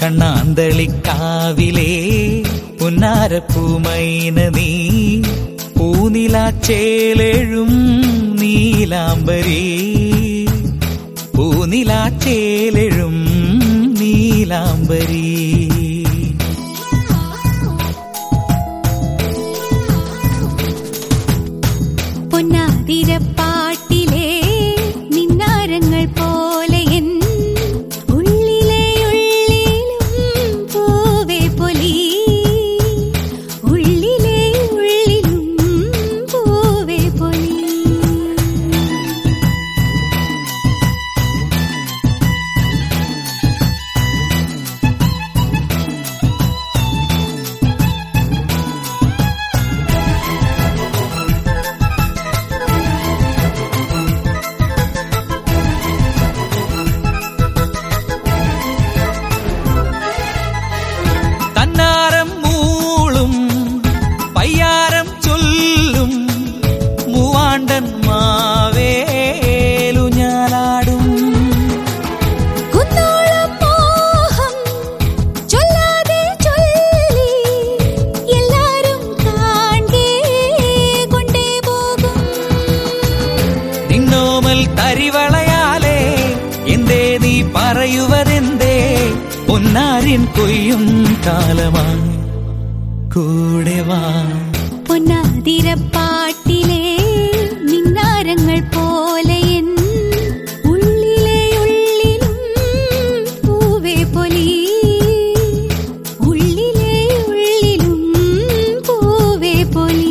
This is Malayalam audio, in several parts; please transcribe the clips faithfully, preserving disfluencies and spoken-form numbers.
കണ്ണാന്തളിക്കാവിലേ പുന്നാരപ്പൂമൈന നീ പൂനിലാച്ചേലെഴും നീലാംബരീ പൂനിലാച്ചേലെഴും നീലാംബരീ പൊന്നാതിരപ്പാട്ടിലെ നിന്നാരങ്ങൾ പോലെ എൻ ഉള്ളിലെ ഉള്ളിലും പൂവേ പൊലി ഉള്ളിലെ ഉള്ളിലും പൂവേ പൊലി തരിവളയാലേ എന്തേ നീ പറയുവതെന്തേ പൊന്നാരിൻ കൊയ്യും കാലമായി കൂടെ വാ പൊന്നാതിരപ്പാട്ടിലെ നിന്നാരങ്ങൾ പോലെ എൻ ഉള്ളിലെ ഉള്ളിലും പൂവേ പൊലി ഉള്ളിലെ ഉള്ളിലും പൂവേ പൊലി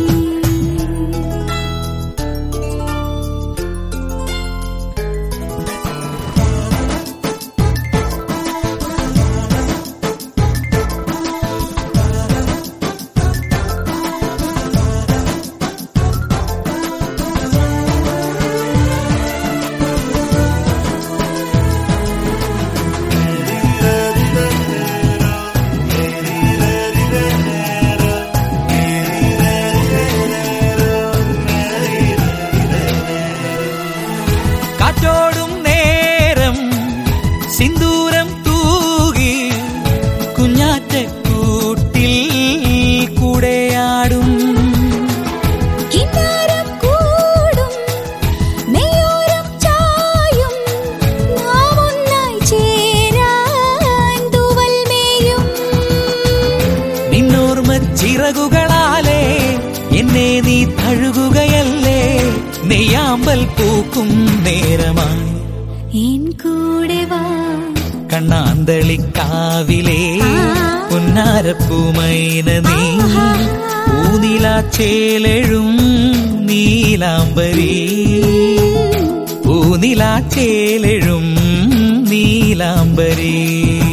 കാറ്റോടും നേരം സിന്ദൂരം തൂകി കുഞ്ഞാറ്റക്കൂട്ടിൽ കൂടെയാടും കിന്നാരം കൂടും നെയ്യോരം ചായും നാം ഒന്നായി ചേരാൻ തൂവൽ മേയും നിന്നോർമ്മ ചിറകുകളാലേ എന്നെ നീ തഴുകുകയല്ലേ നെയ്യാമ്പൽ പൂക്കും നേരമായി എൻ കൂടെ വാ കണ്ണാന്തളിക്കാവിലേ പുന്നാരപ്പൂമൈന നീ പൂനിലാച്ചേലെഴും നീലാംബരീ പൂനിലാച്ചേലെഴും നീലാംബരീ